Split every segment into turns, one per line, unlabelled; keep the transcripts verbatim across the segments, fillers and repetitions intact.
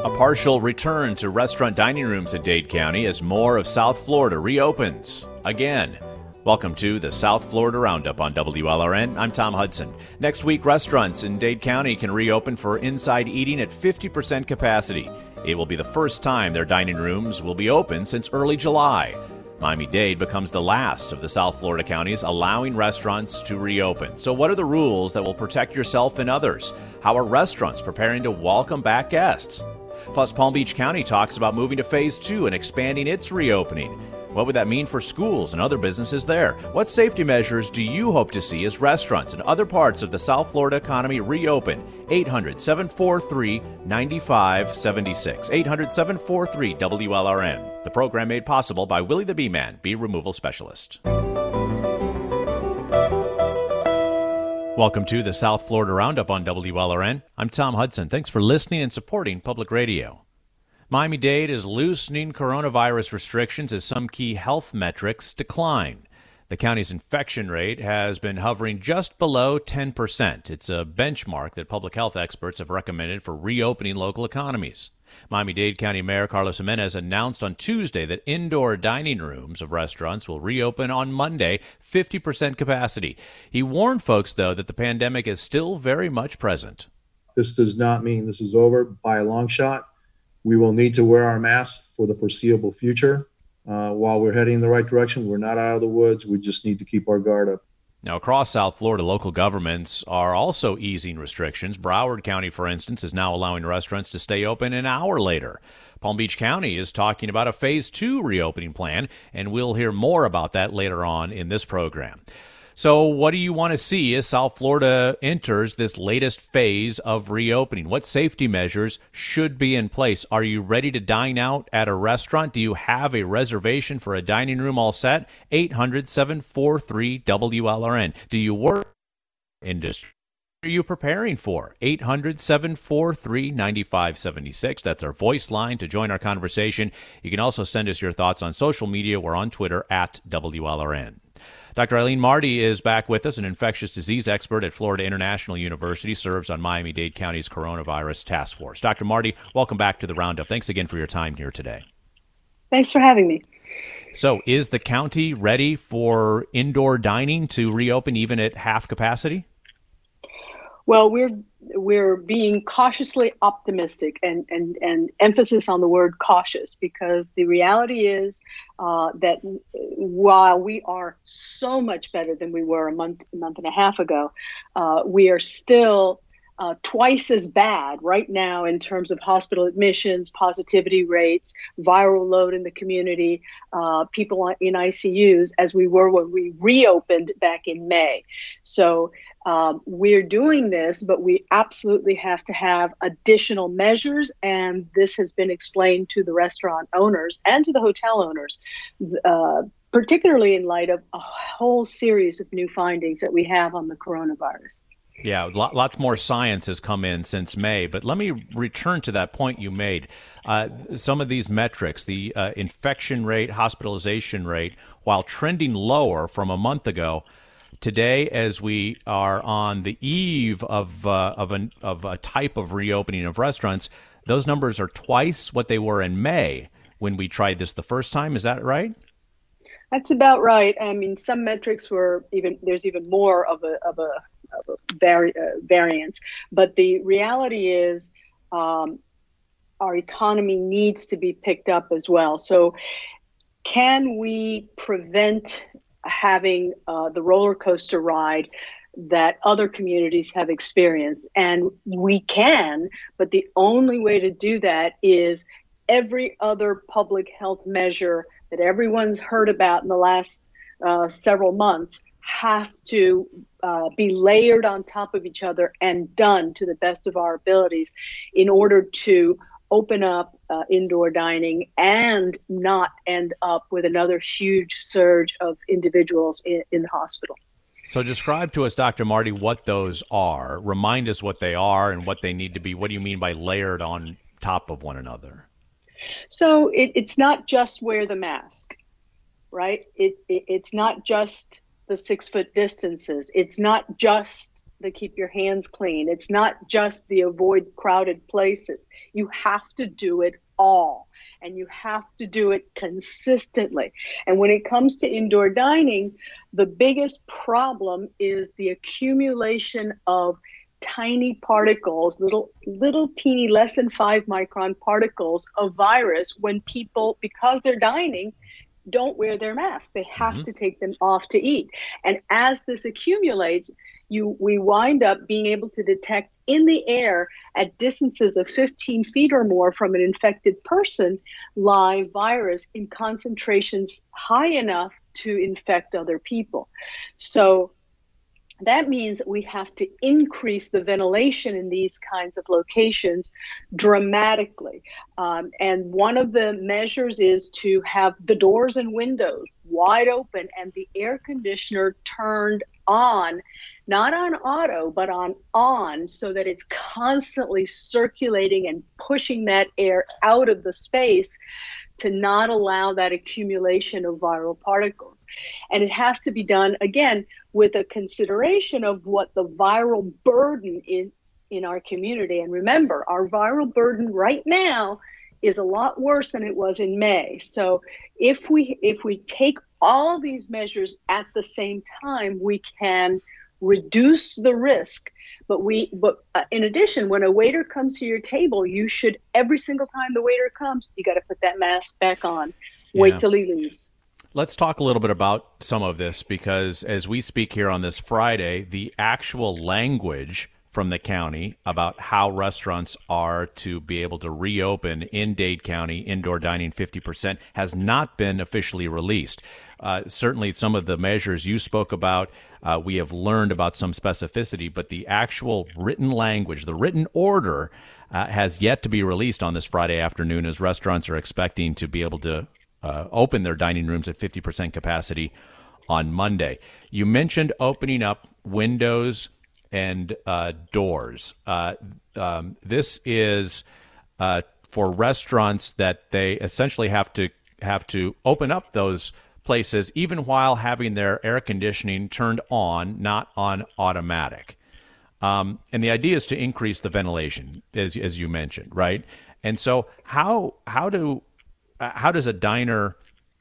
A partial return to restaurant dining rooms in Dade County as more of South Florida reopens again. Welcome to the South Florida Roundup on W L R N. I'm Tom Hudson. Next week, restaurants in Dade County can reopen for inside eating at fifty percent capacity. It will be the first time their dining rooms will be open since early July. Miami-Dade becomes the last of the South Florida counties allowing restaurants to reopen. So what are the rules that will protect yourself and others? How are restaurants preparing to welcome back guests? Plus, Palm Beach County talks about moving to phase two and expanding its reopening. What would that mean for schools and other businesses there? What safety measures do you hope to see as restaurants and other parts of the South Florida economy reopen? eight hundred, seven four three, nine five seven six. eight hundred, seven four three, W L R N. The program made possible by Willie the Bee Man, bee removal specialist. Welcome to the South Florida Roundup on W L R N. I'm Tom Hudson. Thanks for listening and supporting public radio. Miami-Dade is loosening coronavirus restrictions as some key health metrics decline. The county's infection rate has been hovering just below ten percent. It's a benchmark that public health experts have recommended for reopening local economies. Miami-Dade County Mayor Carlos Jimenez announced on Tuesday that indoor dining rooms of restaurants will reopen on Monday, fifty percent capacity. He warned folks, though, that the pandemic is still very much present.
This does not mean this is over by a long shot. We will need to wear our masks for the foreseeable future. Uh, while we're heading in the right direction, we're not out of the woods. We just need to keep our guard up.
Now, across South Florida, local governments are also easing restrictions. Broward County, for instance, is now allowing restaurants to stay open an hour later. Palm Beach County is talking about a phase two reopening plan, and we'll hear more about that later on in this program. So what do you want to see as South Florida enters this latest phase of reopening? What safety measures should be in place? Are you ready to dine out at a restaurant? Do you have a reservation for a dining room all set? eight hundred, seven four three, W L R N. Do you work in industry? What are you preparing for? eight hundred, seven four three, nine five seven six. That's our voice line to join our conversation. You can also send us your thoughts on social media. We're on Twitter at W L R N. Doctor Eileen Marty is back with us, an infectious disease expert at Florida International University, serves on Miami-Dade County's coronavirus task force. Doctor Marty, welcome back to the Roundup. Thanks again for your time here today.
Thanks for having me.
So is the county ready for indoor dining to reopen even at half capacity?
Well, we're we're being cautiously optimistic, and, and, and emphasis on the word cautious, because the reality is uh, that while we are so much better than we were a month, a month and a half ago, uh, we are still uh, twice as bad right now in terms of hospital admissions, positivity rates, viral load in the community, uh, people in I C Us as we were when we reopened back in May. So Um, we're doing this, but we absolutely have to have additional measures, and this has been explained to the restaurant owners and to the hotel owners, uh, particularly in light of a whole series of new findings that we have on the coronavirus.
Yeah, lots more science has come in since May, but let me return to that point you made. Uh, some of these metrics, the uh, infection rate, hospitalization rate, while trending lower from a month ago, today, as we are on the eve of uh, of, an, of a type of reopening of restaurants, those numbers are twice what they were in May when we tried this the first time. Is that right?
That's about right. I mean, some metrics were even, there's even more of a of a, of a vari, uh, variance. But the reality is um, our economy needs to be picked up as well. So can we prevent having uh, the roller coaster ride that other communities have experienced? And we can, but the only way to do that is every other public health measure that everyone's heard about in the last uh, several months have to uh, be layered on top of each other and done to the best of our abilities in order to open up uh, indoor dining and not end up with another huge surge of individuals in, in the hospital.
So describe to us, Doctor Marty, what those are. Remind us what they are and what they need to be. What do you mean by layered on top of one another?
So it, it's not just wear the mask, right? It, it It's not just the six foot distances. It's not just the keep your hands clean. It's not just the avoid crowded places. You have to do it all, and you have to do it consistently. And when it comes to indoor dining, the biggest problem is the accumulation of tiny particles, little, little teeny, less than five micron particles of virus when people, because they're dining, don't wear their masks. They have mm-hmm. to take them off to eat. And as this accumulates, you we wind up being able to detect in the air at distances of fifteen feet or more from an infected person live virus in concentrations high enough to infect other people. So that means we have to increase the ventilation in these kinds of locations dramatically. Um, and one of the measures is to have the doors and windows wide open and the air conditioner turned on, not on auto, but on on, so that it's constantly circulating and pushing that air out of the space to not allow that accumulation of viral particles. And it has to be done, again, with a consideration of what the viral burden is in our community. And remember, our viral burden right now is a lot worse than it was in May. So if we if we take all these measures at the same time, we can reduce the risk. But we, but uh, in addition, when a waiter comes to your table, you should, every single time the waiter comes, you got to put that mask back on. Wait yeah. till he leaves.
Let's talk a little bit about some of this, because as we speak here on this Friday, the actual language from the county about how restaurants are to be able to reopen in Dade County, indoor dining fifty percent, has not been officially released. Uh, certainly some of the measures you spoke about, uh, we have learned about some specificity, but the actual written language, the written order, uh, has yet to be released on this Friday afternoon, as restaurants are expecting to be able to uh, open their dining rooms at fifty percent capacity on Monday. You mentioned opening up windows and uh, doors. Uh, um, this is uh, for restaurants that they essentially have to have to open up those places even while having their air conditioning turned on, not on automatic. Um, and the idea is to increase the ventilation, as as you mentioned, right? And so how how do how does a diner,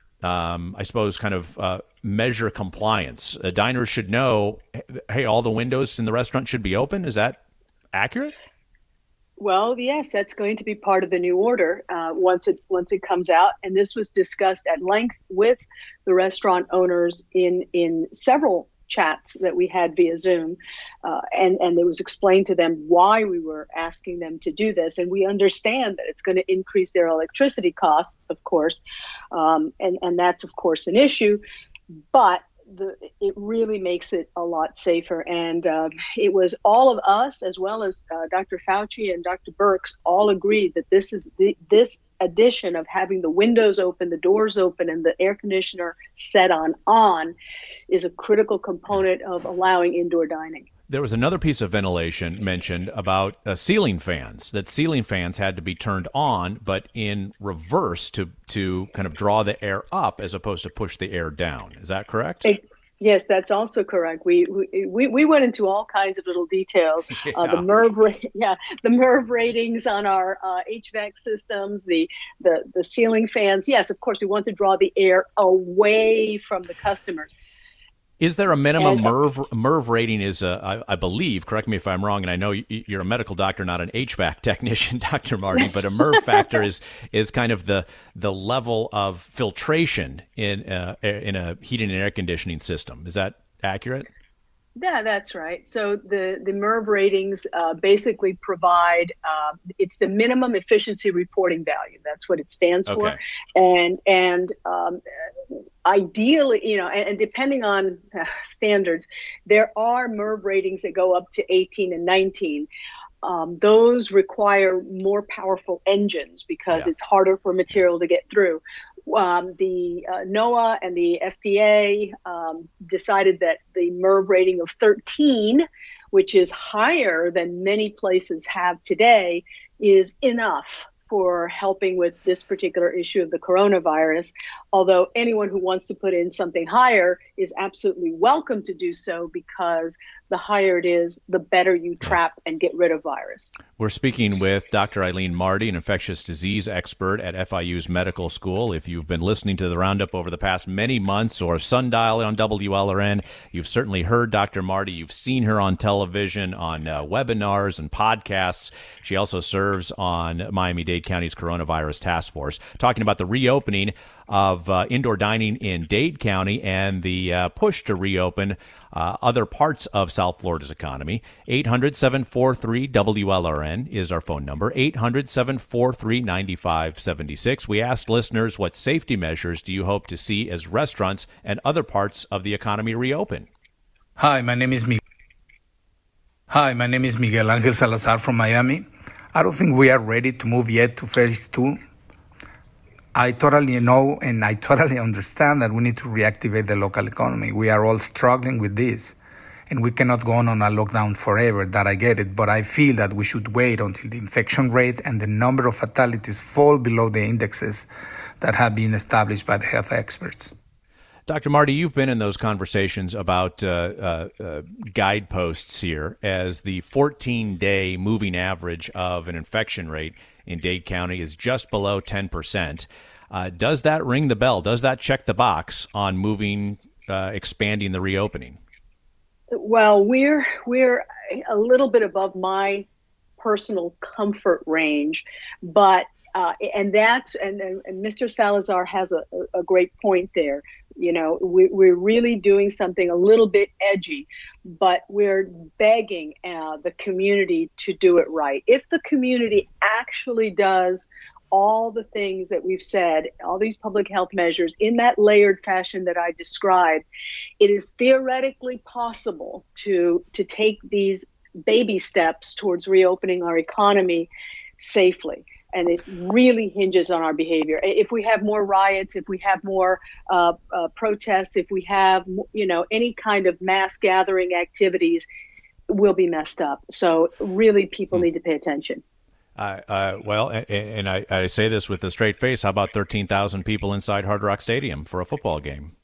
um, I suppose, kind of uh, measure compliance? A diner should know, hey, all the windows in the restaurant should be open. Is that accurate?
Well, yes, that's going to be part of the new order uh, once it once it comes out. And this was discussed at length with the restaurant owners in in several chats that we had via Zoom, uh, and and it was explained to them why we were asking them to do this. And we understand that it's going to increase their electricity costs, of course, um, and and that's of course an issue, but the, it really makes it a lot safer. And uh, it was all of us, as well as uh, Doctor Fauci and Doctor Birx, all agreed that this is the, this addition of having the windows open, the doors open, and the air conditioner set on on is a critical component of allowing indoor dining.
There was another piece of ventilation mentioned about uh, ceiling fans, that ceiling fans had to be turned on, but in reverse to to kind of draw the air up as opposed to push the air down. Is that correct?
It, yes, that's also correct. We, we we went into all kinds of little details. Yeah. Uh, the MERV, yeah, the MERV ratings on our uh, H V A C systems, the, the the ceiling fans. Yes, of course, we want to draw the air away from the customers.
Is there a minimum MERV, MERV rating is, a, I, I believe, correct me if I'm wrong, and I know you're a medical doctor, not an H V A C technician, Doctor Marty, but a MERV factor is is kind of the the level of filtration in, uh, in a heating and air conditioning system. Is that accurate?
Yeah, that's right. So the, the MERV ratings uh, basically provide, uh, it's the minimum efficiency reporting value. That's what it stands
okay.
for. And and um, ideally, you know, and, and depending on uh, standards, there are MERV ratings that go up to eighteen and nineteen. Um, those require more powerful engines because yeah. it's harder for material to get through. Um, the uh, NOAA and the F D A um, decided that the MERV rating of thirteen, which is higher than many places have today, is enough for helping with this particular issue of the coronavirus, although anyone who wants to put in something higher is absolutely welcome to do so, because the higher it is, the better you trap and get rid of virus.
We're speaking with Doctor Eileen Marty, an infectious disease expert at F I U's medical school. If you've been listening to the Roundup over the past many months, or Sundial on W L R N, you've certainly heard Doctor Marty. You've seen her on television, on uh, webinars and podcasts. She also serves on Miami-Dade County's Coronavirus Task Force, talking about the reopening of uh, indoor dining in Dade County and the uh, push to reopen uh, other parts of South Florida's economy. eight hundred, seven four three, W L R N is our phone number, eight hundred, seven four three, nine five seven six. We asked listeners, what safety measures do you hope to see as restaurants and other parts of the economy reopen?
Hi, my name is Miguel. Hi, my name is Miguel Angel Salazar from Miami. I don't think we are ready to move yet to phase two. I totally know and I totally understand that we need to reactivate the local economy. We are all struggling with this, and we cannot go on on a lockdown forever. That I get it, but I feel that we should wait until the infection rate and the number of fatalities fall below the indexes that have been established by the health experts.
Doctor Marty, you've been in those conversations about uh, uh, uh, guideposts here, as the fourteen-day moving average of an infection rate in Dade County is just below ten percent. Uh, does that ring the bell? Does that check the box on moving, uh, expanding the reopening?
Well, we're we're a little bit above my personal comfort range, but uh, and that's and, and Mister Salazar has a, a great point there. You know, we, we're really doing something a little bit edgy, but we're begging uh, the community to do it right. If the community actually does all the things that we've said, all these public health measures in that layered fashion that I described, it is theoretically possible to to take these baby steps towards reopening our economy safely. And it really hinges on our behavior. If we have more riots, if we have more uh, uh, protests, if we have, you know, any kind of mass gathering activities, we'll be messed up. So really, people need to pay attention.
Uh, uh, well, and, and I, I say this with a straight face. How about thirteen thousand people inside Hard Rock Stadium for a football game?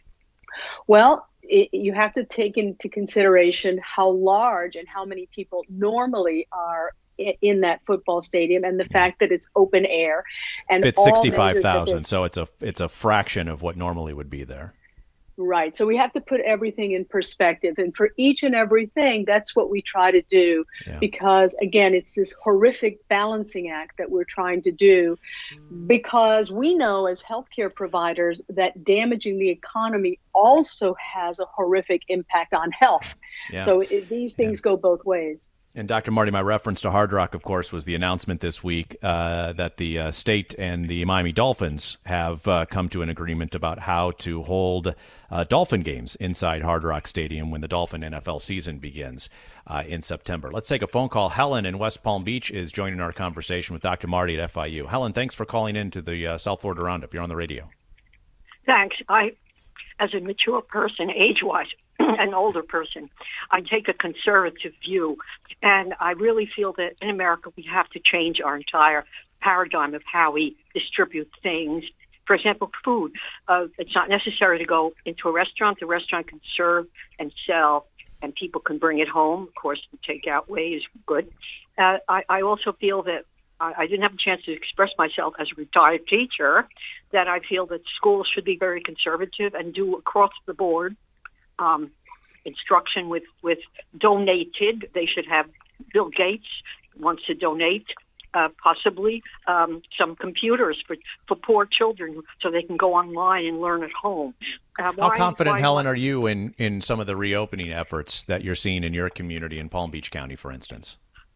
Well, it, you have to take into consideration how large and how many people normally are in that football stadium, and the fact that it's open air and
it's sixty-five thousand, so it's a it's a fraction of what normally would be there.
Right. So we have to put everything in perspective, and for each and everything, that's what we try to do. Yeah. Because again, it's this horrific balancing act that we're trying to do, because we know as healthcare providers that damaging the economy also has a horrific impact on health. Yeah. So it, these things yeah. go both ways.
And Doctor Marty, my reference to Hard Rock, of course, was the announcement this week uh, that the uh, state and the Miami Dolphins have uh, come to an agreement about how to hold uh, Dolphin games inside Hard Rock Stadium when the Dolphin N F L season begins uh, in September. Let's take a phone call. Helen in West Palm Beach is joining our conversation with Doctor Marty at F I U. Helen, thanks for calling in to the uh, South Florida Roundup. You're on the radio.
Thanks. I, as a mature person, age-wise, an older person, I take a conservative view, and I really feel that in America we have to change our entire paradigm of how we distribute things. For example, food. Uh, it's not necessary to go into a restaurant. The restaurant can serve and sell, and people can bring it home. Of course, the takeout way is good. Uh, I, I also feel that I, I didn't have a chance to express myself as a retired teacher, that I feel that schools should be very conservative and do across the board Um, instruction with, with donated. They should have, Bill Gates wants to donate uh, possibly um, some computers for, for poor children so they can go online and learn at home. Uh,
How
why,
confident,
why,
Helen,
why?
are you in, in some of the reopening efforts that you're seeing in your community in Palm Beach County, for instance?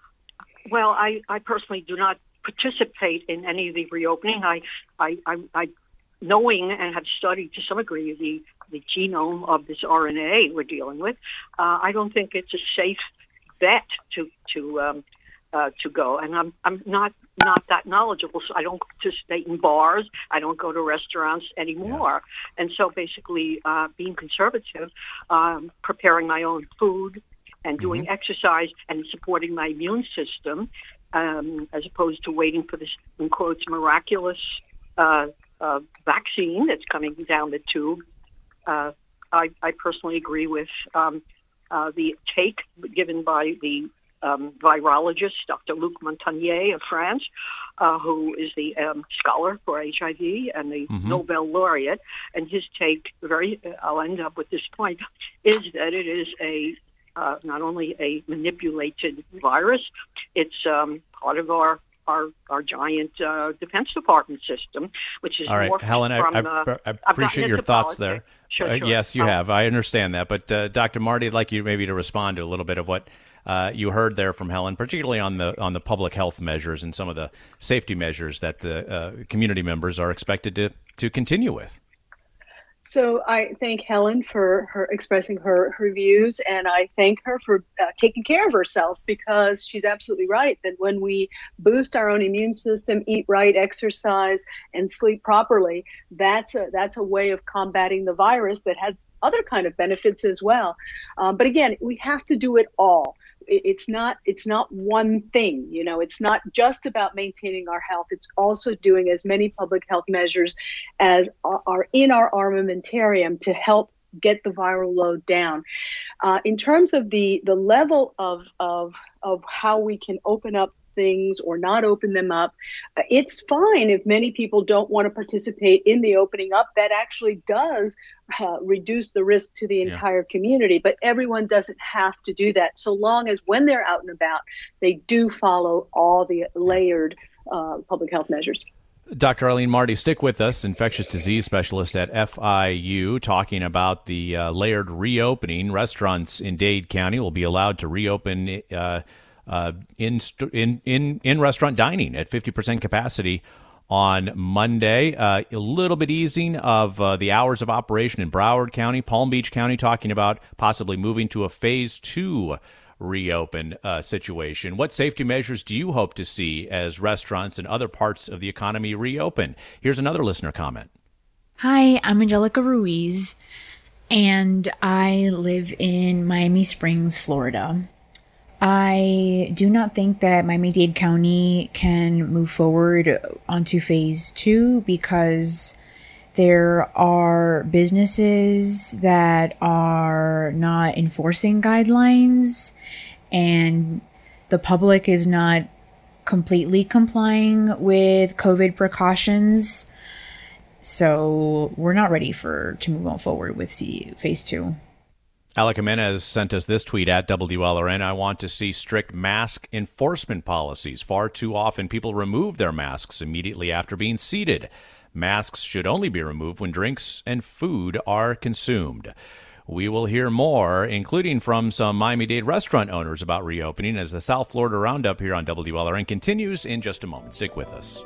Well, I, I personally do not participate in any of the reopening. I, I, I, I knowing and have studied to some degree the the genome of this R N A we're dealing with, uh, I don't think it's a safe bet to to um, uh, to go. And I'm I'm not not that knowledgeable, so I don't participate in bars. I don't go to restaurants anymore. Yeah. And so basically, uh, being conservative, um, preparing my own food, and doing mm-hmm. exercise and supporting my immune system. um, as opposed to waiting for this, in quotes, miraculous uh, uh, vaccine that's coming down the tube. Uh, I, I personally agree with um, uh, the take given by the um, virologist, Doctor Luc Montagnier of France, uh, who is the um, scholar for H I V and the mm-hmm. Nobel laureate. And his take, very, I'll end up with this point, is that it is a uh, not only a manipulated virus, it's um, part of our Our, our giant uh, Defense Department system, which is
all right,
more
Helen.
From,
I,
uh,
I, I appreciate your thoughts
politics.
there.
Sure,
uh,
sure.
Yes, you
um,
have. I understand that, but uh, Doctor Marty, I'd like you maybe to respond to a little bit of what uh, you heard there from Helen, particularly on the on the public health measures and some of the safety measures that the uh, community members are expected to to continue with.
So I thank Helen for her expressing her, her views, and I thank her for uh, taking care of herself, because she's absolutely right that when we boost our own immune system, eat right, exercise, and sleep properly, that's a, that's a way of combating the virus that has other kind of benefits as well. Um, but again, we have to do it all. It's not it's not one thing, you know, it's not just about maintaining our health. It's also doing as many public health measures as are in our armamentarium to help get the viral load down. Uh, in terms of the the level of of of how we can open up things or not open them up, it's fine if many people don't want to participate in the opening up. That actually does uh, reduce the risk to the entire yeah. community, but everyone doesn't have to do that, so long as when they're out and about, they do follow all the layered uh, public health measures.
Doctor Arlene Marty, stick with us, infectious disease specialist at F I U, talking about the uh, layered reopening. Restaurants in Dade County will be allowed to reopen uh, Uh, in, in in in restaurant dining at fifty percent capacity on Monday. Uh, a little bit easing of uh, the hours of operation in Broward County, Palm Beach County, talking about possibly moving to a phase two reopen uh, situation. What safety measures do you hope to see as restaurants and other parts of the economy reopen? Here's another listener comment.
Hi, I'm Angelica Ruiz, and I live in Miami Springs, Florida. I do not think that Miami-Dade County can move forward onto phase two because there are businesses that are not enforcing guidelines and the public is not completely complying with COVID precautions. So we're not ready for to move on forward with C- phase two.
Alec Jimenez sent us this tweet at W L R N. I want to see strict mask enforcement policies. Far too often, people remove their masks immediately after being seated. Masks should only be removed when drinks and food are consumed. We will hear more, including from some Miami-Dade restaurant owners, about reopening as the South Florida Roundup here on W L R N continues in just a moment. Stick with us.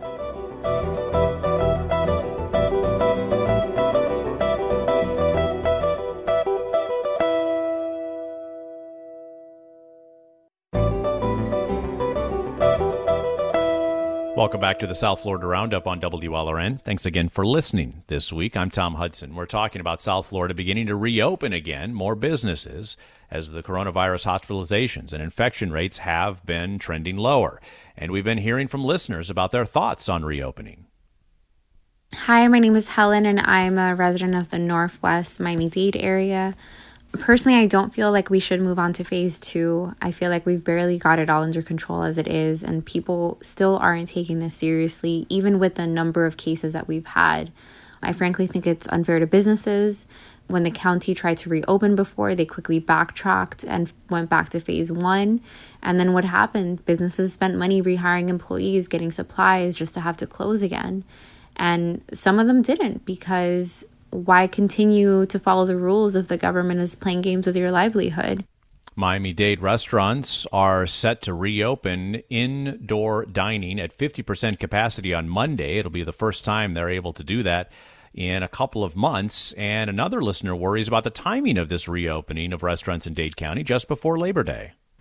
Welcome back to the South Florida Roundup on W L R N. Thanks again for listening this week. I'm Tom Hudson. We're talking about South Florida beginning to reopen again, more businesses, as the coronavirus hospitalizations and infection rates have been trending lower. And we've been hearing from listeners about their thoughts on reopening.
Hi, my name is Helen, and I'm a resident of the Northwest Miami-Dade area. Personally, I don't feel like we should move on to phase two. I feel like we've barely got it all under control as it is, and people still aren't taking this seriously, even with the number of cases that we've had. I frankly think it's unfair to businesses. When the county tried to reopen before, they quickly backtracked and went back to phase one. And then what happened? Businesses spent money rehiring employees, getting supplies just to have to close again. And some of them didn't, because why continue to follow the rules if the government is playing games with your livelihood?
Miami-Dade restaurants are set to reopen indoor dining at fifty percent capacity on Monday. It'll be the first time they're able to do that in a couple of months. And another listener worries about the timing of this reopening of restaurants in Dade County just before Labor Day.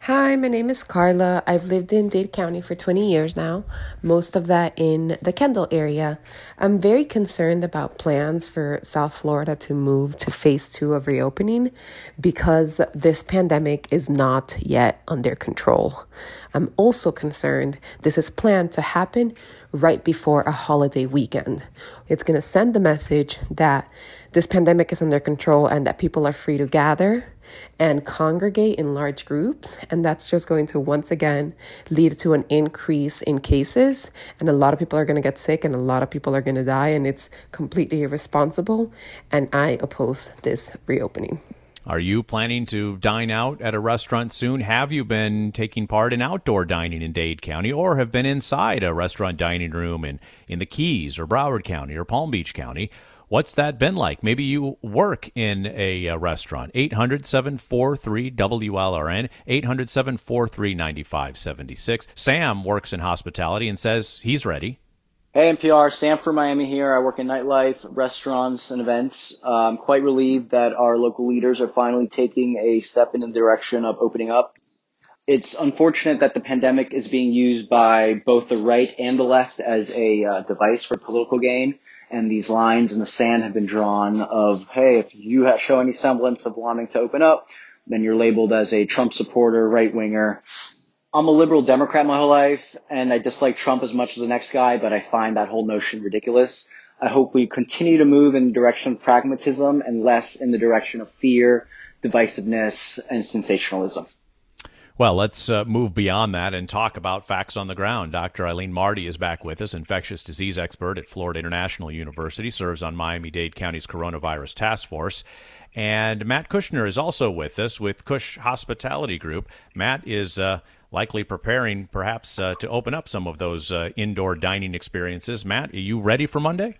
Hi, my name is Carla. I've lived in Dade County for twenty years now, most of that in the Kendall area. I'm very concerned about plans for South Florida to move to phase two of reopening because this pandemic is not yet under control. I'm also concerned this is planned to happen right before a holiday weekend. It's going to send the message that this pandemic is under control and that people are free to gather and congregate in large groups. And that's just going to once again lead to an increase in cases. And a lot of people are going to get sick and a lot of people are going to die. And it's completely irresponsible. And I oppose this reopening.
Are you planning to dine out at a restaurant soon? Have you been taking part in outdoor dining in Dade County or have been inside a restaurant dining room in, in the Keys or Broward County or Palm Beach County? What's that been like? Maybe you work in a, a restaurant. eight hundred, seven four three, W L R N, eight hundred, seven four three, nine five seven six. Sam works in hospitality and says he's ready.
Hey, N P R, Sam from Miami here. I work in nightlife, restaurants, and events. Uh, I'm quite relieved that our local leaders are finally taking a step in the direction of opening up. It's unfortunate that the pandemic is being used by both the right and the left as a uh, device for political gain. And these lines in the sand have been drawn of, hey, if you show any semblance of wanting to open up, then you're labeled as a Trump supporter, right-winger. I'm a liberal Democrat my whole life, and I dislike Trump as much as the next guy, but I find that whole notion ridiculous. I hope we continue to move in the direction of pragmatism and less in the direction of fear, divisiveness, and sensationalism.
Well, let's uh, move beyond that and talk about facts on the ground. Doctor Eileen Marty is back with us, infectious disease expert at Florida International University, serves on Miami-Dade County's coronavirus task force. And Matt Kushner is also with us with Kush Hospitality Group. Matt is uh, likely preparing perhaps uh, to open up some of those uh, indoor dining experiences. Matt, are you ready for Monday?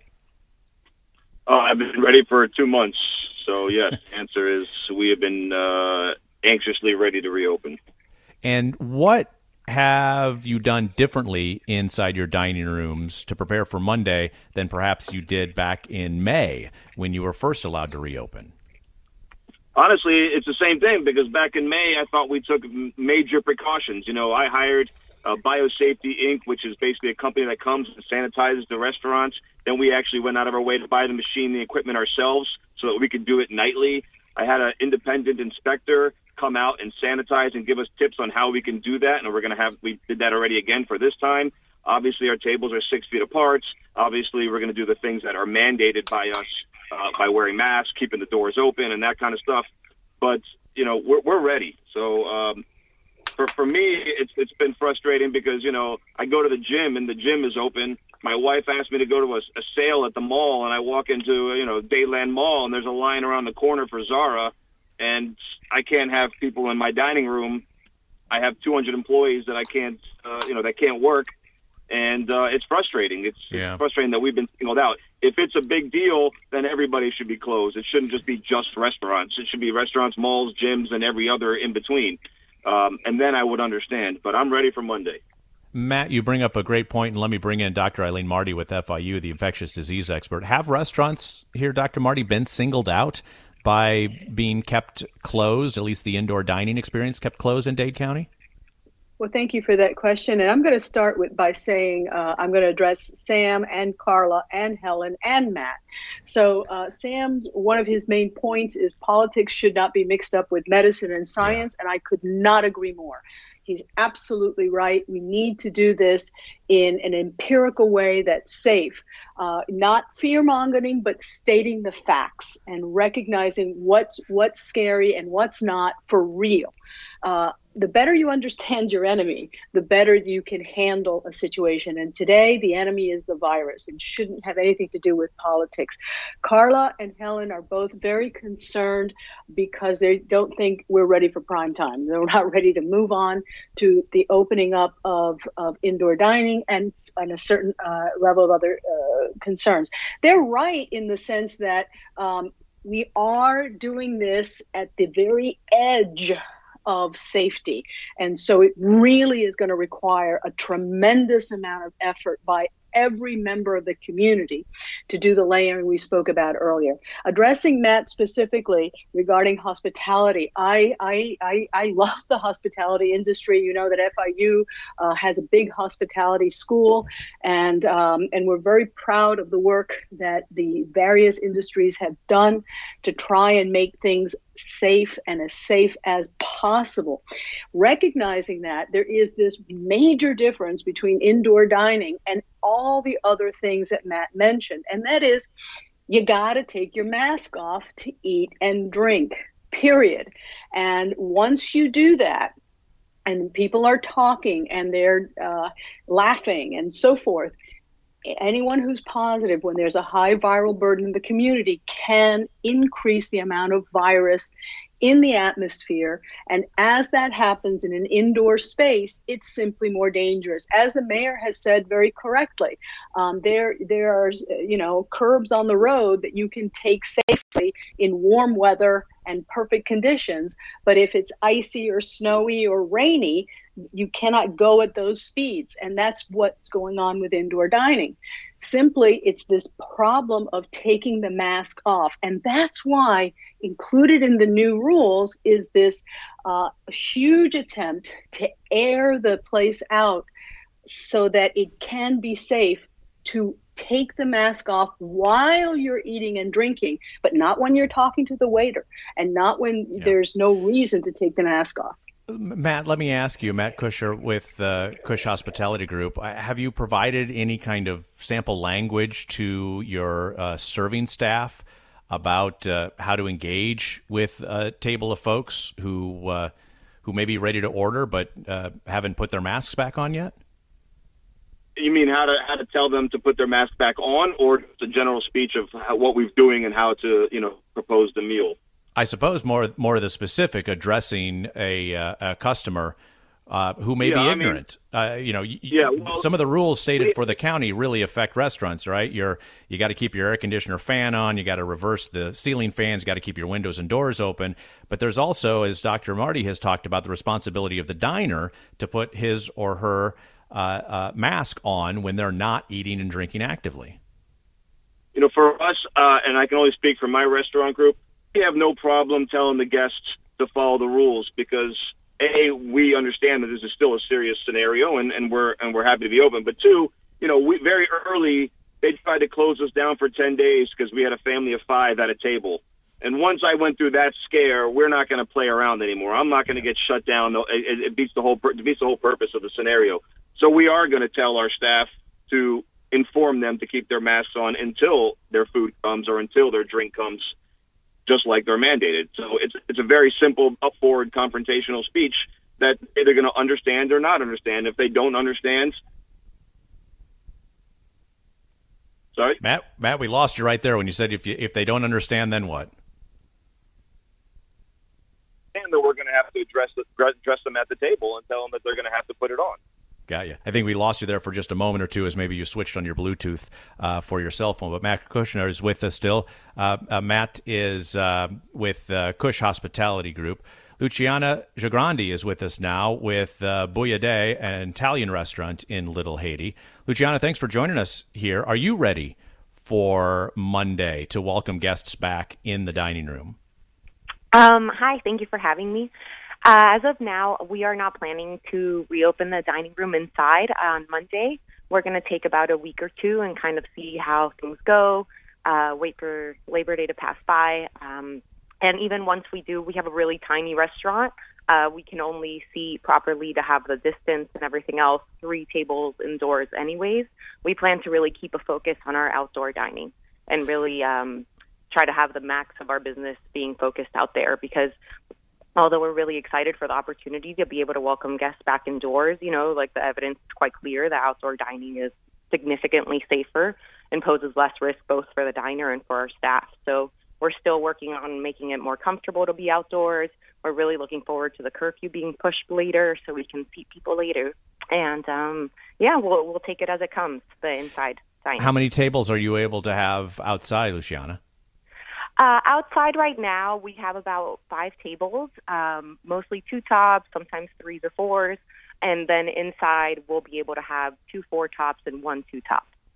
Oh, I've been ready for two months. So, yes, the answer is we have been uh, anxiously ready to reopen.
And what have you done differently inside your dining rooms to prepare for Monday than perhaps you did back in May when you were first allowed to reopen?
Honestly, it's the same thing because back in May, I thought we took major precautions. You know, I hired uh, Biosafety Incorporated, which is basically a company that comes and sanitizes the restaurants. Then we actually went out of our way to buy the machine, the equipment ourselves so that we could do it nightly. I had an independent inspector come out and sanitize and give us tips on how we can do that. And we're going to have, we did that already again for this time. Obviously, our tables are six feet apart. Obviously, we're going to do the things that are mandated by us uh, by wearing masks, keeping the doors open and that kind of stuff. But, you know, we're, we're ready. So um, for, for me, it's, it's been frustrating because, you know, I go to the gym and the gym is open. My wife asked me to go to a, a sale at the mall and I walk into, you know, Dayland Mall and there's a line around the corner for Zara. And I can't have people in my dining room. I have two hundred employees that I can't, uh, you know, that can't work. And uh, it's frustrating. It's,
yeah.
it's frustrating that we've been singled out. If it's a big deal, then everybody should be closed. It shouldn't just be just restaurants. It should be restaurants, malls, gyms, and every other in between. Um, and then I would understand. But I'm ready for Monday.
Matt, you bring up a great point, and let me bring in Doctor Eileen Marty with F I U, the infectious disease expert. Have restaurants here, Doctor Marty, been singled out by being kept closed, at least the indoor dining experience kept closed in Dade County?
Well, thank you for that question. And I'm going to start with by saying uh, I'm going to address Sam and Carla and Helen and Matt. So uh, Sam's, one of his main points is politics should not be mixed up with medicine and science, yeah. and I could not agree more. He's absolutely right. We need to do this in an empirical way that's safe, uh, not fear-mongering, but stating the facts and recognizing what's what's scary and what's not for real. Uh, the better you understand your enemy, the better you can handle a situation. And today, the enemy is the virus and shouldn't have anything to do with politics. Carla and Helen are both very concerned because they don't think we're ready for prime time. They're not ready to move on to the opening up of, of indoor dining and, and a certain uh, level of other uh, concerns. They're right in the sense that um, we are doing this at the very edge of safety. And so it really is going to require a tremendous amount of effort by every member of the community to do the layering we spoke about earlier. Addressing Matt specifically regarding hospitality, I I I, I love the hospitality industry. You know that F I U uh, has a big hospitality school, and um, and we're very proud of the work that the various industries have done to try and make things safe and as safe as possible. Recognizing that there is this major difference between indoor dining and all the other things that Matt mentioned, and that is you got to take your mask off to eat and drink, period. And once you do that, and people are talking and they're uh, laughing and so forth, anyone who's positive when there's a high viral burden in the community can increase the amount of virus in the atmosphere. And as that happens in an indoor space, it's simply more dangerous. As the mayor has said very correctly, um, there there are, you know, curbs on the road that you can take safely in warm weather and perfect conditions. But if it's icy or snowy or rainy, you cannot go at those speeds. And that's what's going on with indoor dining. Simply, it's this problem of taking the mask off. And that's why included in the new rules is this uh, huge attempt to air the place out so that it can be safe to take the mask off while you're eating and drinking, but not when you're talking to the waiter and not when yeah. there's no reason to take the mask off.
Matt, let me ask you, Matt Kusher with uh, Kush Hospitality Group, have you provided any kind of sample language to your uh, serving staff about uh, how to engage with a table of folks who uh, who may be ready to order but uh, haven't put their masks back on yet?
You mean how to how to tell them to put their mask back on, or the general speech of how, what we're doing and how to, you know, propose the meal?
I suppose more more of the specific, addressing a, uh, a customer uh, who may
yeah,
be ignorant. I mean, uh, you know, y-
yeah, well,
some of the rules stated for the county really affect restaurants, right? You're you got to keep your air conditioner fan on. You got to reverse the ceiling fans. You got to keep your windows and doors open. But there's also, as Doctor Marty has talked about, the responsibility of the diner to put his or her uh, uh, mask on when they're not eating and drinking actively.
You know, for us, uh, and I can only speak for my restaurant group, we have no problem telling the guests to follow the rules because A, we understand that this is still a serious scenario and, and we're and we're happy to be open. But two, you know, we very early they tried to close us down for ten days because we had a family of five at a table. And once I went through that scare, we're not going to play around anymore. I'm not going to get shut down. It, it beats the whole it beats the whole purpose of the scenario. So we are going to tell our staff to inform them to keep their masks on until their food comes or until their drink comes, just like they're mandated. So it's it's a very simple, up-forward, confrontational speech that they're going to understand or not understand. If they don't understand, sorry,
Matt. Matt, we lost you right there when you said if you if they don't understand, then what?
And that we're going to have to address the, address them at the table and tell them that they're going to have to put it on.
Got you. I think we lost you there for just a moment or two as maybe you switched on your Bluetooth uh, for your cell phone. But Matt Kushner is with us still. Uh, uh, Matt is uh, with uh, Kush Hospitality Group. Luciana Giagrandi is with us now with uh, Bouillabaisse, an Italian restaurant in Little Haiti. Luciana, thanks for joining us here. Are you ready for Monday to welcome guests back in the dining room?
Um, hi, thank you for having me. Uh, as of now, we are not planning to reopen the dining room inside on Monday. We're going to take about a week or two and kind of see how things go, uh, wait for Labor Day to pass by. Um, and even once we do, we have a really tiny restaurant. Uh, we can only see properly to have the distance and everything else, three tables indoors anyways. We plan to really keep a focus on our outdoor dining and really um, try to have the max of our business being focused out there because although we're really excited for the opportunity to be able to welcome guests back indoors, you know, like the evidence is quite clear that outdoor dining is significantly safer and poses less risk both for the diner and for our staff. So we're still working on making it more comfortable to be outdoors. We're really looking forward to the curfew being pushed later so we can seat people later. And, um, yeah, we'll, we'll take it as it comes, the inside dining.
How many tables are you able to have outside, Luciana?
Uh, outside right now, we have about five tables, um, mostly two tops, sometimes threes or fours. And then inside, we'll be able to have two four tops and one two top.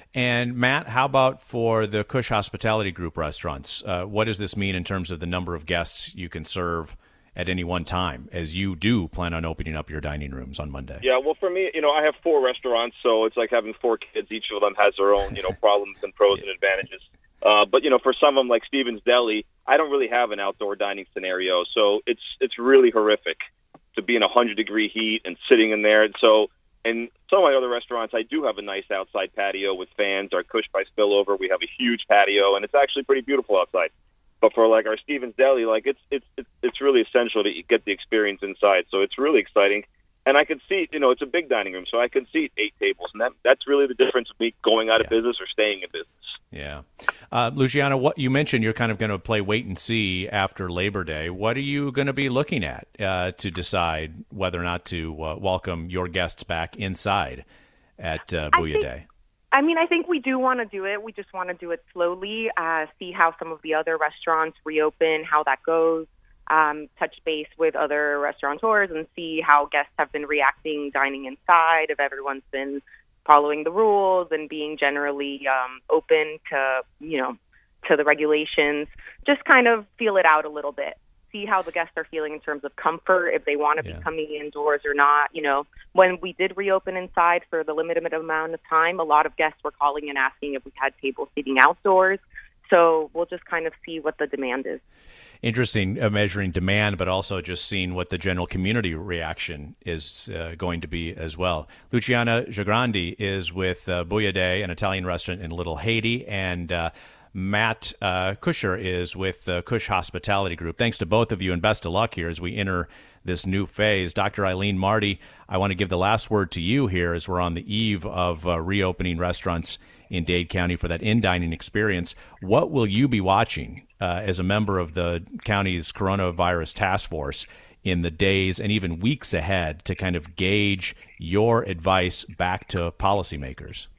And Matt, how about for the Cush Hospitality Group restaurants? Uh, what does this mean in terms of the number of guests you can serve at any one time, as you do plan on opening up your dining rooms on Monday?
Yeah, well, for me, you know, I have four restaurants, so it's like having four kids. Each of them has their own, you know, problems and pros and advantages. Uh, but, you know, for some of them, like Stephen's Deli, I don't really have an outdoor dining scenario, so it's it's really horrific to be in one hundred degree heat and sitting in there. And so, and some of my other restaurants, I do have a nice outside patio with fans. Our Cush by Spillover, we have a huge patio, and it's actually pretty beautiful outside. But for like our Stephen's Deli, like it's it's it's it's really essential to get the experience inside. So it's really exciting, and I can seat, you know, it's a big dining room, so I can seat eight tables, and that that's really the difference of me going out of
Yeah.
business or staying in business.
Yeah. Uh, Luciana, what you mentioned, you're kind of going to play wait and see after Labor Day. What are you going to be looking at uh, to decide whether or not to uh, welcome your guests back inside at uh,
I
Booyah
think-
Day?
I mean, I think we do want to do it. We just want to do it slowly, uh, see how some of the other restaurants reopen, how that goes, um, touch base with other restaurateurs and see how guests have been reacting dining inside, if everyone's been following the rules and being generally um, open to, you know, to the regulations. Just kind of feel it out a little bit. See how the guests are feeling in terms of comfort, if they want to
Yeah.
be coming indoors or not. You know, when we did reopen inside for the limited amount of time, a lot of guests were calling and asking if we had table seating outdoors. So we'll just kind of see what the demand is.
Interesting, uh, measuring demand, but also just seeing what the general community reaction is uh, going to be as well. Luciana Giagrandi is with uh, Booyah Day, an Italian restaurant in Little Haiti, and uh, Matt uh, Kusher is with the Cush Hospitality Group. Thanks to both of you, and best of luck here as we enter this new phase. Doctor Eileen Marty, I want to give the last word to you here as we're on the eve of uh, reopening restaurants in Dade County for that in-dining experience. What will you be watching uh, as a member of the county's coronavirus task force in the days and even weeks ahead to kind of gauge your advice back to policymakers?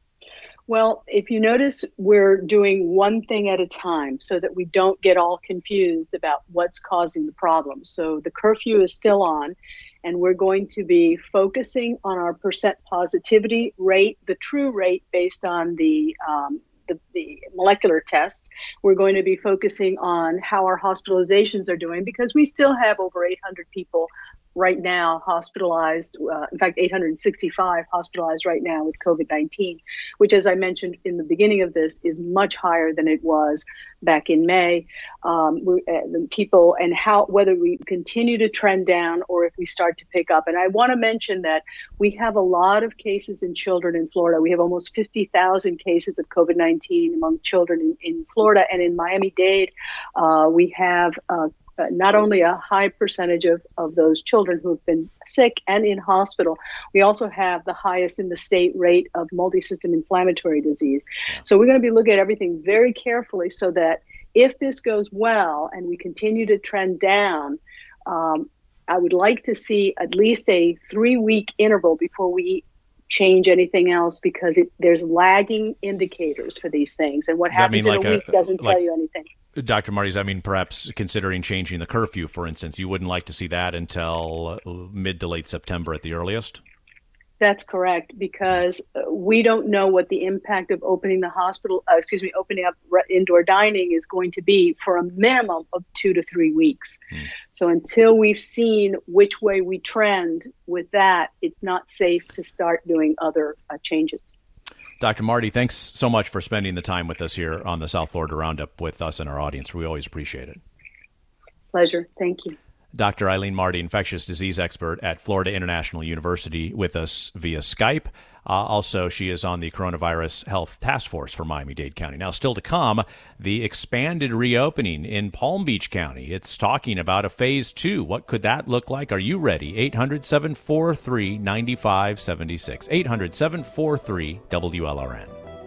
Well, if you notice, we're doing one thing at a time so that we don't get all confused about what's causing the problem. So the curfew is still on, and we're going to be focusing on our percent positivity rate, the true rate based on the um, the, the molecular tests. We're going to be focusing on how our hospitalizations are doing, because we still have over eight hundred people right now hospitalized, uh, in fact, eight hundred sixty-five hospitalized right now with COVID nineteen, which, as I mentioned in the beginning of this, is much higher than it was back in May. Um, we, uh, the people and how, whether we continue to trend down or if we start to pick up. And I want to mention that we have a lot of cases in children in Florida. We have almost fifty thousand cases of COVID nineteen among children in, in Florida, and in Miami-Dade, uh, we have uh, Uh, not only a high percentage of, of those children who have been sick and in hospital, we also have the highest in the state rate of multi-system inflammatory disease. So we're going to be looking at everything very carefully so that if this goes well and we continue to trend down, um, I would like to see at least a three-week interval before we change anything else, because it, there's lagging indicators for these things. And what
Does that
happens
mean
in
like
a week
a-
doesn't
like-
tell you anything.
Doctor Marty, does that mean perhaps considering changing the curfew, for instance? You wouldn't like to see that until uh, mid to late September at the earliest?
That's correct, because uh, we don't know what the impact of opening the hospital, uh, excuse me, opening up re- indoor dining is going to be for a minimum of two to three weeks.
Hmm.
So until we've seen which way we trend with that, it's not safe to start doing other uh, changes.
Doctor Marty, thanks so much for spending the time with us here on the South Florida Roundup with us and our audience. We always appreciate it.
Pleasure. Thank you.
Doctor Eileen Marty, infectious disease expert at Florida International University, with us via Skype. Uh, also, she is on the Coronavirus Health Task Force for Miami-Dade County. Now, still to come, the expanded reopening in Palm Beach County. It's talking about a phase two. What could that look like? Are you ready? eight hundred, seven four three, nine five seven six. eight hundred, seven four three, W L R N.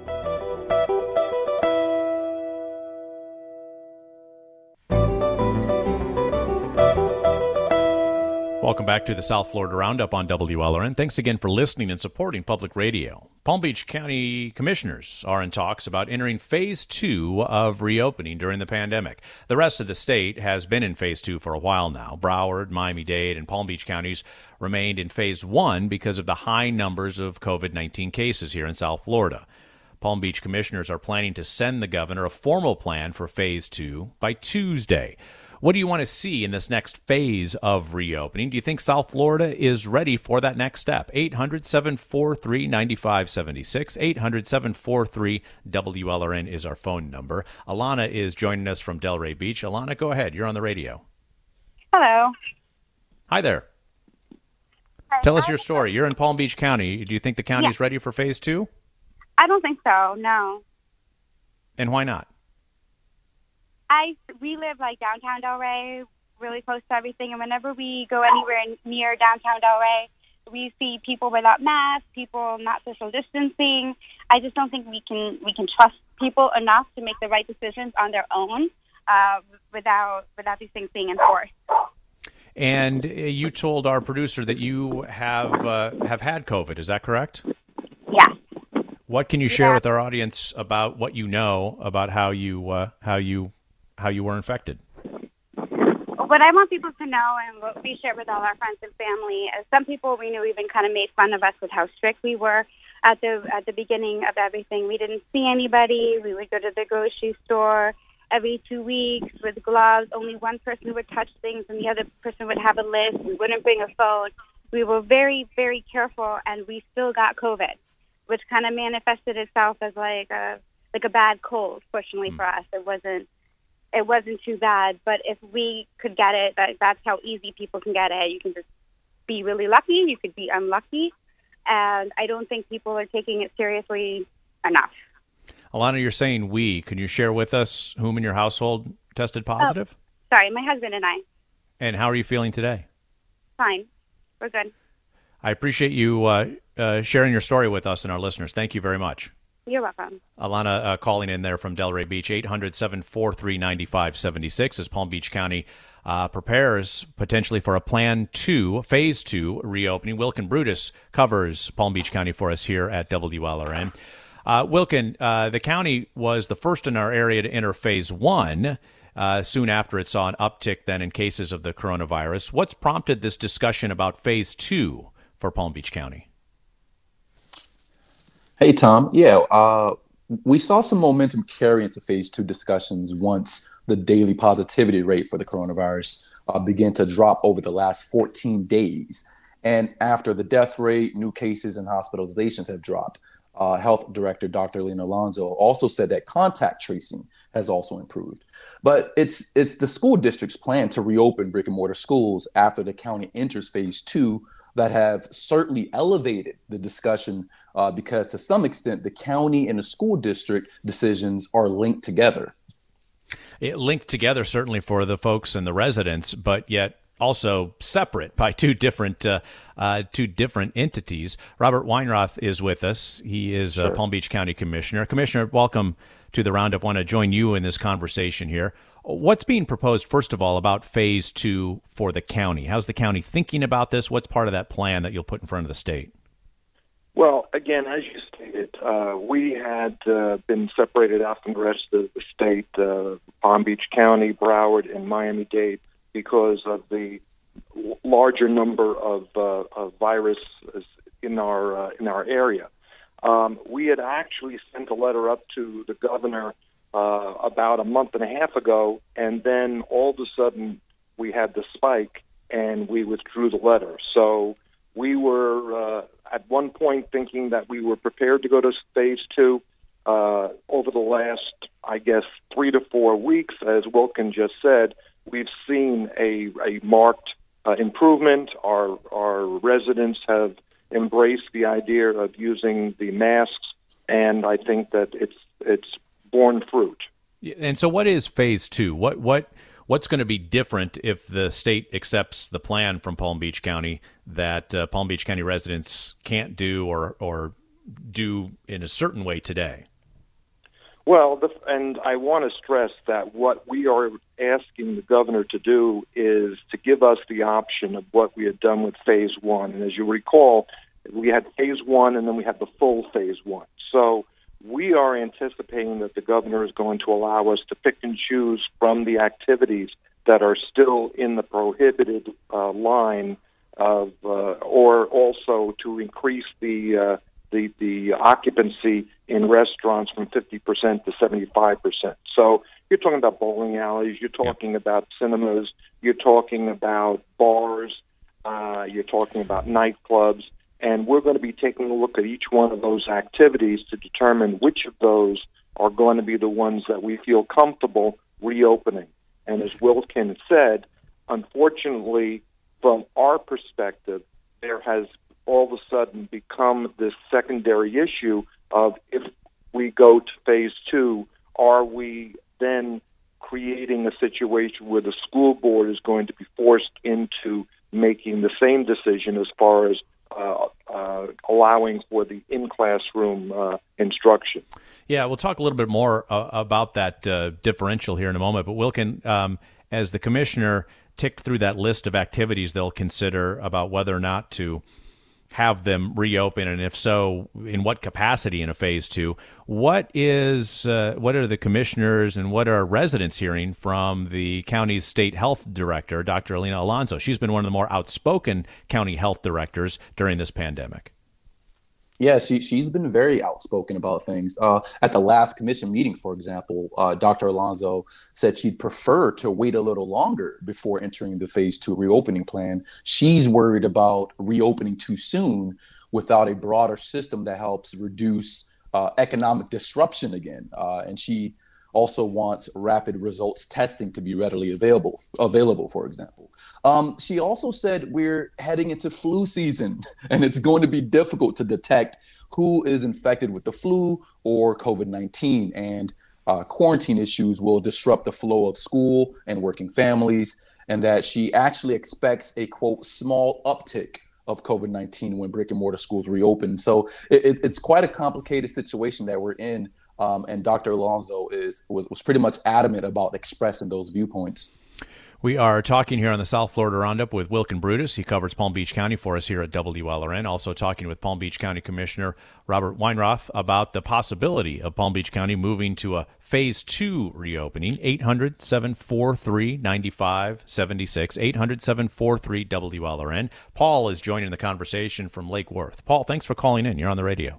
Welcome back to the South Florida Roundup on W L R N. Thanks again for listening and supporting public radio. Palm Beach County commissioners are in talks about entering phase two of reopening during the pandemic. The rest of the state has been in phase two for a while now. Broward, Miami-Dade, and Palm Beach counties remained in phase one because of the high numbers of COVID nineteen cases here in South Florida. Palm Beach commissioners are planning to send the governor a formal plan for phase two by Tuesday. What do you want to see in this next phase of reopening? Do you think South Florida is ready for that next step? eight hundred, seven four three, nine five seven six. eight hundred, seven four three, W L R N is our phone number. Alana is joining us from Delray Beach. Alana, go ahead. You're on the radio.
Hello.
Hi there.
Hi.
Tell us your story. You're in Palm Beach County. Do you think the county's
Yeah.
ready for phase two?
I don't think so, no.
And why not?
I we live like downtown Delray, really close to everything, and whenever we go anywhere near downtown Delray, we see people without masks, people not social distancing. I just don't think we can we can trust people enough to make the right decisions on their own uh, without without these things being enforced.
And you told our producer that you have uh, have had COVID. Is that correct?
Yeah.
What can you share with our audience about what you know about how you uh, how you how you were infected?
What I want people to know, and what we share with all our friends and family, is some people we knew even kind of made fun of us with how strict we were at the at the beginning of everything. We didn't see anybody. We would go to the grocery store every two weeks with gloves. Only one person would touch things, and the other person would have a list. We wouldn't bring a phone. We were very, very careful, and we still got COVID, which kind of manifested itself as like a like a bad cold. Fortunately mm. for us, it wasn't. It wasn't too bad, but if we could get it, that, that's how easy people can get it. You can just be really lucky. You could be unlucky. And I don't think people are taking it seriously enough.
Alana, you're saying we. Can you share with us whom in your household tested positive?
Oh, sorry, my husband and I.
And how are you feeling today?
Fine. We're good.
I appreciate you uh, uh, sharing your story with us and our listeners. Thank you very much.
You're welcome.
Alana uh, calling in there from Delray Beach, eight hundred, seven four three, nine five seven six as Palm Beach County uh, prepares potentially for a plan two, phase two reopening. Wilkin Brutus covers Palm Beach County for us here at W L R N. Uh, Wilkin, uh, the county was the first in our area to enter phase one uh, soon after it saw an uptick then in cases of the coronavirus. What's prompted this discussion about phase two for Palm Beach County?
Hey, Tom. Yeah, uh, we saw some momentum carry into phase two discussions once the daily positivity rate for the coronavirus uh, began to drop over the last fourteen days. And after the death rate, new cases and hospitalizations have dropped. Uh, Health Director Doctor Lena Alonso also said that contact tracing has also improved. But it's it's the school district's plan to reopen brick and mortar schools after the county enters phase two that have certainly elevated the discussion uh, because to some extent, the county and the school district decisions are linked together.
It linked together certainly for the folks and the residents, but yet also separate by two different uh, uh, two different entities. Robert Weinroth is with us. He is
Sure.
uh, Palm Beach County Commissioner. Commissioner, welcome to the Roundup. I want to join you in this conversation here. What's being proposed, first of all, about phase two for the county? How's the county thinking about this? What's part of that plan that you'll put in front of the state?
Well, again, as you stated, uh, we had uh, been separated out from the rest of the state, uh, Palm Beach County, Broward, and Miami-Dade, because of the larger number of, uh, of viruses in our uh, in our area. Um, we had actually sent a letter up to the governor uh, about a month and a half ago, and then all of a sudden we had the spike, and we withdrew the letter. So we were uh, at one point thinking that we were prepared to go to phase two. Uh, over the last, I guess, three to four weeks, as Wilkin just said, we've seen a, a marked uh, improvement. Our our residents have embraced the idea of using the masks, and I think that it's it's borne fruit.
And so what is phase two? What what what's going to be different if the state accepts the plan from Palm Beach County that uh, Palm Beach County residents can't do or or do in a certain way today?
Well, the, and I want to stress that what we are asking the governor to do is to give us the option of what we had done with phase one. And as you recall, we had phase one and then we had the full phase one. So we are anticipating that the governor is going to allow us to pick and choose from the activities that are still in the prohibited uh, line of, uh, or also to increase the uh, the, the occupancy in restaurants from fifty percent to seventy-five percent. So you're talking about bowling alleys, you're talking about cinemas, you're talking about bars, uh, you're talking about nightclubs, and we're going to be taking a look at each one of those activities to determine which of those are going to be the ones that we feel comfortable reopening. And as Wilkin said, unfortunately, from our perspective, there has all of a sudden become this secondary issue of if we go to phase two, are we then creating a situation where the school board is going to be forced into making the same decision as far as uh, uh, allowing for the in-classroom uh, instruction?
Yeah, we'll talk a little bit more uh, about that uh, differential here in a moment. But Wilkin, um, as the commissioner ticked through that list of activities they'll consider about whether or not to have them reopen, and if so, in what capacity in a phase two, what is uh, what are the commissioners and what are residents hearing from the county's state health director, Doctor Alina Alonso? She's been one of the more outspoken county health directors during this pandemic.
Yeah, she, she's been very outspoken about things. Uh, at the last commission meeting, for example, uh, Doctor Alonso said she'd prefer to wait a little longer before entering the phase two reopening plan. She's worried about reopening too soon without a broader system that helps reduce uh, economic disruption again. Uh, and she also wants rapid results testing to be readily available, available, for example. Um, she also said we're heading into flu season, and it's going to be difficult to detect who is infected with the flu or COVID nineteen, and uh, quarantine issues will disrupt the flow of school and working families, and that she actually expects a, quote, small uptick of COVID nineteen when brick and mortar schools reopen. So it, it's quite a complicated situation that we're in. Um, and Doctor Alonso is was, was pretty much adamant about expressing those viewpoints.
We are talking here on the South Florida Roundup with Wilkin Brutus. He covers Palm Beach County for us here at W L R N. Also talking with Palm Beach County Commissioner Robert Weinroth about the possibility of Palm Beach County moving to a phase two reopening. eight hundred, seven four three, nine five seven six, eight hundred, seven four three, W L R N. Paul is joining the conversation from Lake Worth. Paul, thanks for calling in. You're on the radio.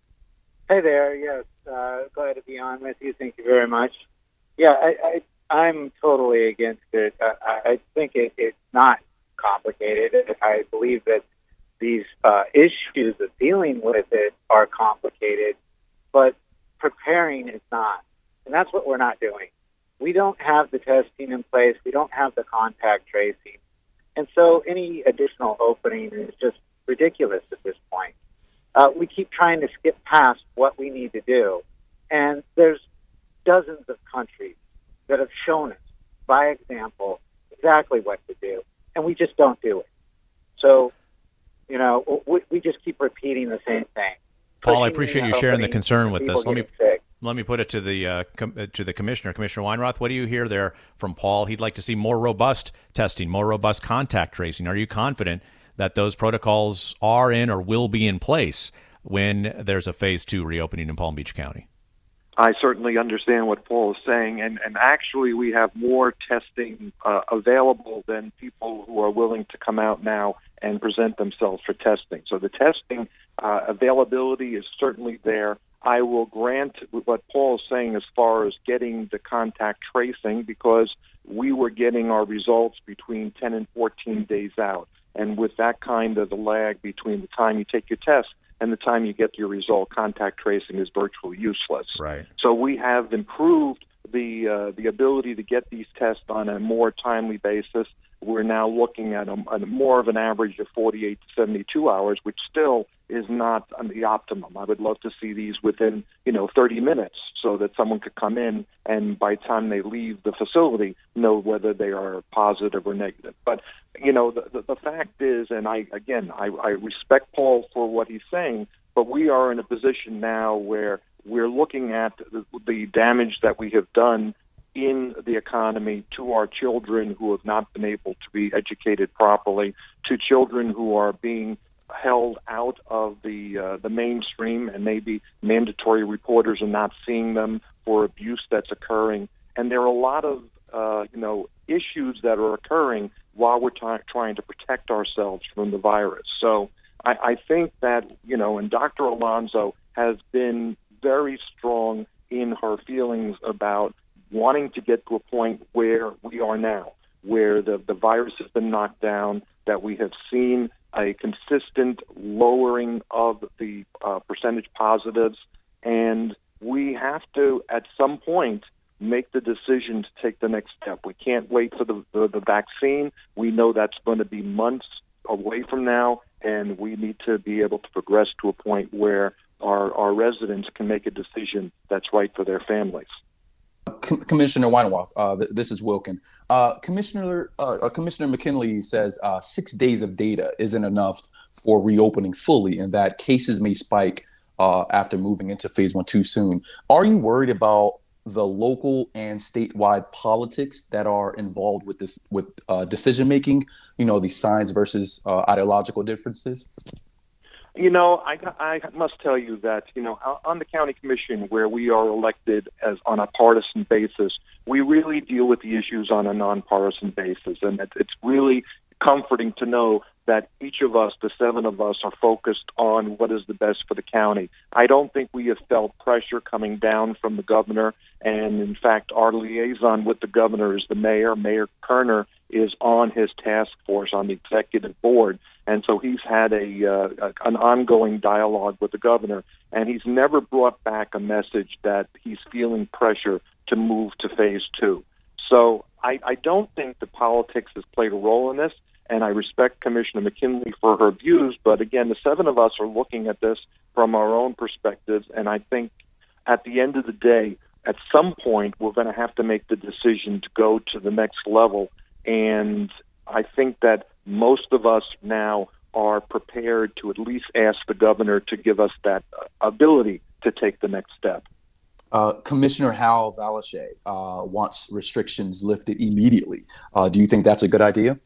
Hey there. Yes. Uh, glad to be on with you. Thank you very much. Yeah, I, I, I'm totally against it. I, I think it, it's not complicated. I believe that these uh, issues of dealing with it are complicated, but preparing is not. And that's what we're not doing. We don't have the testing in place. We don't have the contact tracing. And so any additional opening is just ridiculous at this point. Uh, we keep trying to skip past what we need to do. And there's dozens of countries that have shown us, by example, exactly what to do. And we just don't do it. So, you know, we, we just keep repeating the same thing.
Paul, I appreciate you sharing the concern with us. Let me
sick.
let me put it to the uh, com- to the commissioner, Commissioner Weinroth. What do you hear there from Paul? He'd like to see more robust testing, more robust contact tracing. Are you confident that those protocols are in or will be in place when there's a phase two reopening in Palm Beach County?
I certainly understand what Paul is saying, and, and actually we have more testing uh, available than people who are willing to come out now and present themselves for testing. So the testing uh, availability is certainly there. I will grant what Paul is saying as far as getting the contact tracing, because we were getting our results between ten and fourteen days out. And with that kind of a lag between the time you take your test and the time you get your result, contact tracing is virtually useless.
Right.
So we have improved the uh, the ability to get these tests on a more timely basis. We're now looking at a, a more of an average of forty-eight to seventy-two hours, which still is not um, the optimum. I would love to see these within, you know, thirty minutes, so that someone could come in and by the time they leave the facility, know whether they are positive or negative. But, you know, the, the, the fact is, and I, again, I, I respect Paul for what he's saying, but we are in a position now where we're looking at the, the damage that we have done in the economy to our children who have not been able to be educated properly, to children who are being held out of the uh, the mainstream, and maybe mandatory reporters are not seeing them for abuse that's occurring. And there are a lot of uh, you know issues that are occurring while we're t- trying to protect ourselves from the virus. So I, I think that, you know, and Doctor Alonso has been very strong in her feelings about wanting to get to a point where we are now, where the, the virus has been knocked down, that we have seen a consistent lowering of the uh, percentage positives, and we have to, at some point, make the decision to take the next step. We can't wait for the, the, the vaccine. We know that's going to be months away from now, and we need to be able to progress to a point where our, our residents can make a decision that's right for their families.
Com- Commissioner Weinroth, uh, th- this is Wilkin. Uh, Commissioner uh, Commissioner McKinley says uh, six days of data isn't enough for reopening fully, and that cases may spike uh, after moving into phase one too soon. Are you worried about the local and statewide politics that are involved with this, with uh, decision making? You know, these science versus uh, ideological differences.
You know, I, I must tell you that, you know, on the county commission where we are elected as on a partisan basis, we really deal with the issues on a nonpartisan basis. And it's really comforting to know that each of us, the seven of us, are focused on what is the best for the county. I don't think we have felt pressure coming down from the governor. And in fact, our liaison with the governor is the mayor. Mayor Kerner is on his task force on the executive board. And so he's had a, uh, an ongoing dialogue with the governor, and he's never brought back a message that he's feeling pressure to move to phase two. So I, I don't think the politics has played a role in this, and I respect Commissioner McKinley for her views. But again, the seven of us are looking at this from our own perspectives, and I think at the end of the day, at some point, we're going to have to make the decision to go to the next level. And I think that most of us now are prepared to at least ask the governor to give us that ability to take the next step.
Uh, Commissioner Hal Valashay uh, wants restrictions lifted immediately. Uh, do you think that's a good idea?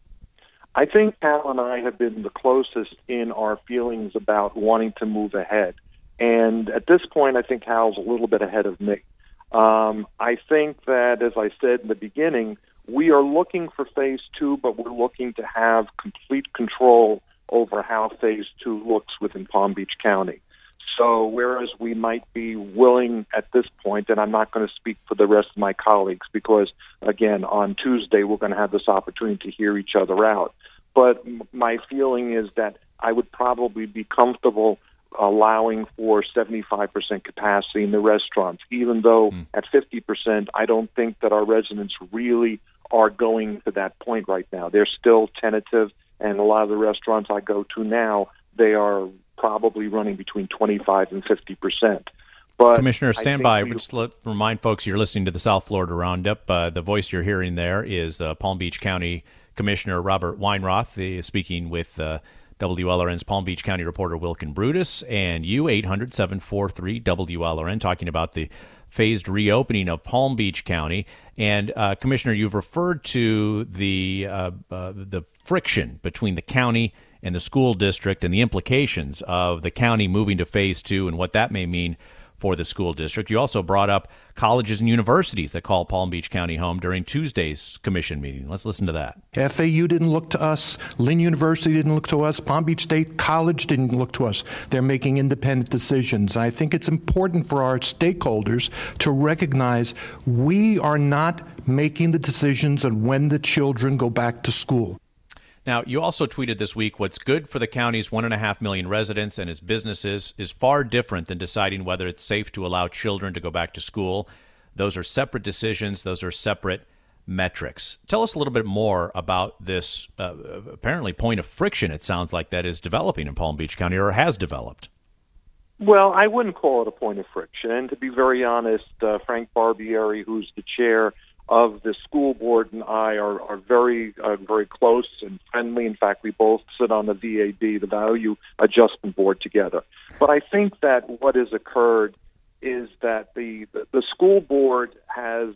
I think Hal and I have been the closest in our feelings about wanting to move ahead. And at this point, I think Hal's a little bit ahead of me. Um, I think that, as I said in the beginning, we are looking for phase two, but we're looking to have complete control over how phase two looks within Palm Beach County. So whereas we might be willing at this point, and I'm not going to speak for the rest of my colleagues because, again, on Tuesday we're going to have this opportunity to hear each other out. But my feeling is that I would probably be comfortable allowing for seventy-five percent capacity in the restaurants, even though mm. at fifty percent, I don't think that our residents really are going to that point right now. They're still tentative, and a lot of the restaurants I go to now, they are probably running between twenty-five and fifty percent. But
Commissioner, stand by.
We,
Just let, remind folks you're listening to the South Florida Roundup. Uh, the voice you're hearing there is uh, Palm Beach County Commissioner Robert Weinroth, the, speaking with uh, W L R N's Palm Beach County reporter Wilkin Brutus, and you, eight hundred, seven four three, W L R N, talking about the phased reopening of Palm Beach County. And uh, Commissioner, you've referred to the uh, uh, the friction between the county and the school district and the implications of the county moving to phase two and what that may mean for the school district. You also brought up colleges and universities that call Palm Beach County home during Tuesday's commission meeting. Let's listen to that.
F A U didn't look to us. Lynn University didn't look to us. Palm Beach State College didn't look to us. They're making independent decisions. I think it's important for our stakeholders to recognize we are not making the decisions on when the children go back to school.
Now, you also tweeted this week, what's good for the county's one and a half million residents and its businesses is far different than deciding whether it's safe to allow children to go back to school. Those are separate decisions. Those are separate metrics. Tell us a little bit more about this uh, apparently point of friction, it sounds like, that is developing in Palm Beach County or has developed.
Well, I wouldn't call it a point of friction. And to be very honest, uh, Frank Barbieri, who's the chair of the school board, and I are, are very, uh, very close and friendly. In fact, we both sit on the V A B, the Value Adjustment Board, together. But I think that what has occurred is that the, the, the school board has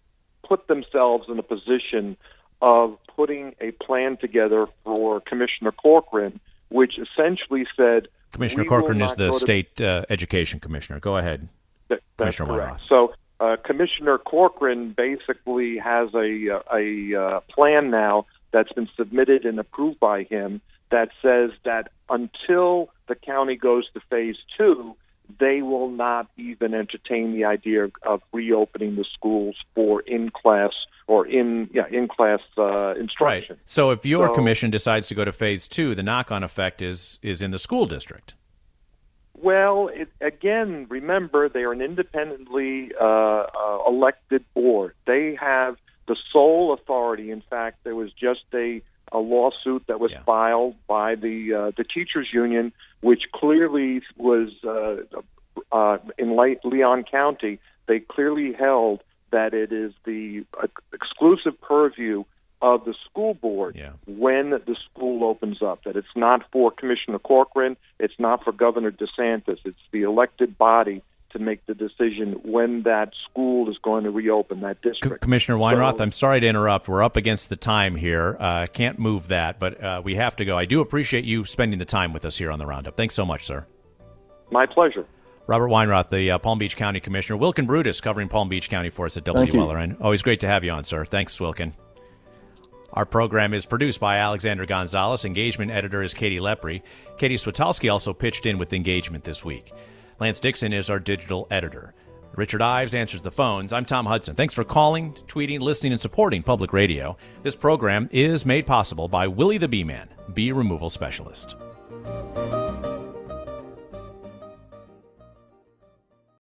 put themselves in a position of putting a plan together for Commissioner Corcoran, which essentially said...
Commissioner Corcoran is the state uh, education commissioner. Go ahead,
that, that's
Commissioner
correct. So uh, Commissioner Corcoran basically has a, a, a plan now that's been submitted and approved by him that says that until the county goes to phase two, they will not even entertain the idea of reopening the schools for in-class or in yeah in-class uh, instruction.
Right. So if your
So-
commission decides to go to phase two, the knock-on effect is is in the school district.
Well, it, again, remember, they are an independently uh, uh, elected board. They have the sole authority. In fact, there was just a, a lawsuit that was filed by the uh, the teachers union, which clearly was uh, uh, in Le- Leon County. They clearly held that it is the uh, exclusive purview of the school board when the school opens up, that it's not for Commissioner Corcoran, it's not for Governor DeSantis, it's the elected body to make the decision when that school is going to reopen, that district.
Commissioner Weinroth,
So-
I'm sorry to interrupt. We're up against the time here. Uh, can't move that, but uh, we have to go. I do appreciate you spending the time with us here on the Roundup. Thanks so much, sir.
My pleasure.
Robert Weinroth, the uh, Palm Beach County Commissioner. Wilkin Brutus covering Palm Beach County for us at W
Thank you.
L R N. Always great to have you on, sir. Thanks, Wilkin. Our program is produced by Alexander Gonzalez. Engagement editor is Katie Lepre. Katie Switalski also pitched in with Engagement this week. Lance Dixon is our digital editor. Richard Ives answers the phones. I'm Tom Hudson. Thanks for calling, tweeting, listening, and supporting public radio. This program is made possible by Willie the Bee Man, bee removal specialist.